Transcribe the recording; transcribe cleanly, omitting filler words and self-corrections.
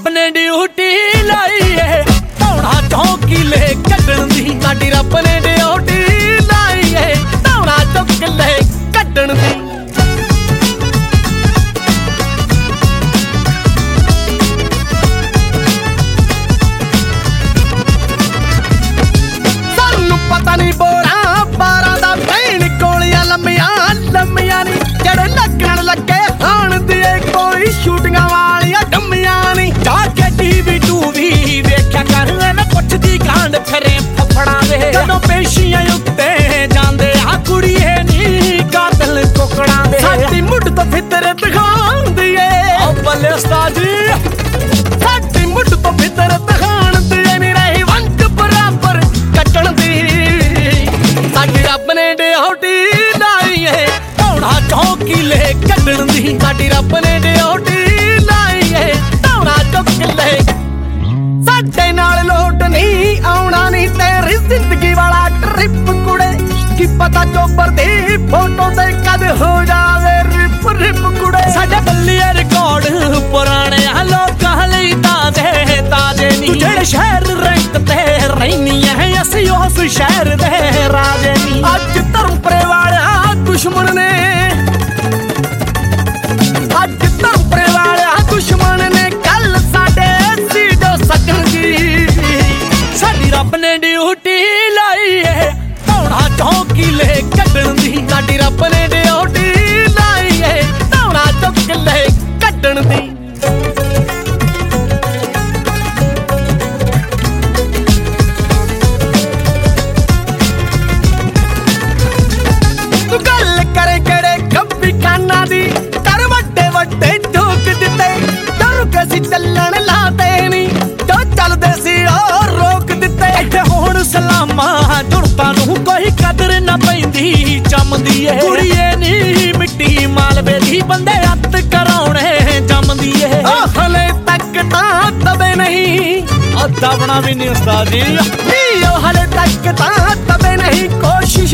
ਰੱਬ ਨੇ ਡਿਊਟੀ ਲਾਈ ਏ ਧੌਣਾ ਚੌਂਕੀਲੇ ਕੱਢਣ ਦੀ। ਸਾਡੀ ਰੱਬ ਨੇ ਡਿਊਟੀ ਲਾਈ ਏ ਧੌਣਾ ਚੌਂਕੀਲੇ ਕੱਢਣ ਦੀ। ਸਾਨੂੰ ਪਤਾ ਨਹੀਂ ਬੋਰਾਂ ਬਾਰਾਂ ਦਾ ਭੈਣ ਕੋਲੀਆਂ ਲੰਮੀਆਂ ਲੰਮੀਆਂ ਨੀ ਜਿਹੜੇ ਲੱਗਣ ਲੱਗੇ ਹਾਣ ਦੀ ਕੋਈ ਸ਼ੂਟਿੰਗਾਂ ਵਾਲੀਆਂ ਡੰਮੀਆਂ ਨੀ। ਜਾ ਕੇ ਟੀਵੀ ਟੂ ਵੀ ਵੇਖਿਆ ਕਰ ਨਾ ਪੁੱਛਦੀ ਕਾਂਡ ਫਿਰੇ ਫਫੜਾਂ ਦੇ। ਜਦੋਂ ਪੇਸ਼ੀਆਂ ਉੱਤੇ ਜਾਂਦੇ ਆ ਕੁੜੀਏ ਨੀ ਕਾਤਲ ਕੋਕੜਾਂ ਦੇ। ਸਾਡੀ ਮੁੱਢ ਤੋਂ ਫਿਤਰਤ ਖਾਂਦੀ ਏ ਓ ਬੱਲੇ ਉਸਤਾਦ ਜੀ। ਸਾਡੀ ਮੁੱਢ ਤੋਂ ਫਿਤਰਤ ਖਾਂਦੀ ਏ ਨੀ ਰਹੀ ਵੰਡ ਬਰਾਬਰ ਕੱਟਣ ਦੀ। ਸਾਡੀ ਰੱਬ ਨੇ ਡਿਊਟੀ ਲਾਈ ਏ ਧੌਣਾ ਚੌਂਕੀਲੇ ਕੱਢਣ ਦੀ। ਸਾਡੀ ਰੱਬ ਨੇ ਡਿਊਟੀ ਲਾਈ ਏ ਧੌਣਾ ਚੌਂਕੀਲੇ। ਸਾਡੇ ਨਾਲ ਲੋਟ ਨਹੀਂ ਆਉਣਾ ਨੀ ਤੇਰੀ ਜ਼ਿੰਦਗੀ ਵਾਲਾ ਟ੍ਰਿਪ ਕੁੜੇ। ਕੀ ਪਤਾ ਚੋਬਰ ਦੀ ਫੋਟੋ ਤੇ ਕਦ ਹੋ ਜਾਵੇ ਰਿਪ ਰਿਪ ਕੁੜੇ। ਸਾਡੇ ਬੱਲੀਏ ਰਿਕਾਰਡ ਪੁਰਾਣੇ ਆ ਲੋਕਾਂ ਲਈ ਤਾਜ਼ੇ ਤਾਜ਼ੇ ਨੀ। ਤੂੰ ਜਿਹੜੇ ਸ਼ਹਿਰ ਰੈਂਕ ਤੇ ਰਹਿਨੀ ਐ ਅਸੀਂ ਉਸ ਸ਼ਹਿਰ ਦੇ ਰਾਜੇ ਨੀ। ਅੱਜ ਧਰਮਪੁਰੇ ਵਾਲਿਆ ਦੁਸ਼ਮਣ ਨੇ ਅੱਜ ਧਰਮਪੁਰੇ ਵਾਲਿਆ ਦੁਸ਼ਮਣ ਨੇ ਕੱਲ ਸਾਡੇ ਸੀਡੋ ਸੱਜਣ ਦੀ। ਸਾਡੀ ਰੱਬ ਨੇ ਡਿਊਟੀ ਲਾਈ ਏ ਧੌਣਾ ਚੌਂਕੀਲੇ ਕੱਢਣ ਦੀ। ਸਾਡੀ ਰੱਬ ਨੇ ਡਿਊਟੀ ਲਾਈ ਏ ਧੌਣਾ ਚੌਂਕੀਲੇ ਕੱਢਣ ਦੀ। ਤੂੰ ਗੱਲ ਕਰੇ ਕਿਹੜੇ ਖੱਬੀ ਖਾਨਾਂ ਦੀ ਕਰ ਵੱਡੇ ਵੱਡੇ ਠੋਕ ਦਿੱਤੇ। ਡਰ ਕੇ ਸੀ ਚੱਲਣ ਲਾਤੇ ਨੀ ਜੋ ਚੱਲਦੇ ਸੀ ਉਹ ਰੋਕ ਦਿੱਤੇ। ਇੱਥੇ ਹੁਣ ਸਲਾਮਾਂ ਜੁੜਤਾਂ ਨੂੰ ਕੋਈ ਕਦਰ ਨਾ ਪੈਂਦੀ ਜੰਮਦੀ ਏ। ਕੁੜੀਏ ਨੀ ਮਿੱਟੀ ਮਾਲਵੇ ਦੀ ਬੰਦੇ ਹੱਥ ਕਰਾਉਣੇ ਜੰਮਦੀ ਏ। ਹਲੇ ਤੱਕ ਤਾਂ ਤਵੇ ਨਹੀਂ ਦਬਣਾ ਵੀ ਨਹੀਂ ਉਸਤਾਦ ਜੀ। ਹਲੇ ਤੱਕ ਤਾਂ ਤਵੇ ਨਹੀਂ ਕੋਸ਼ਿਸ਼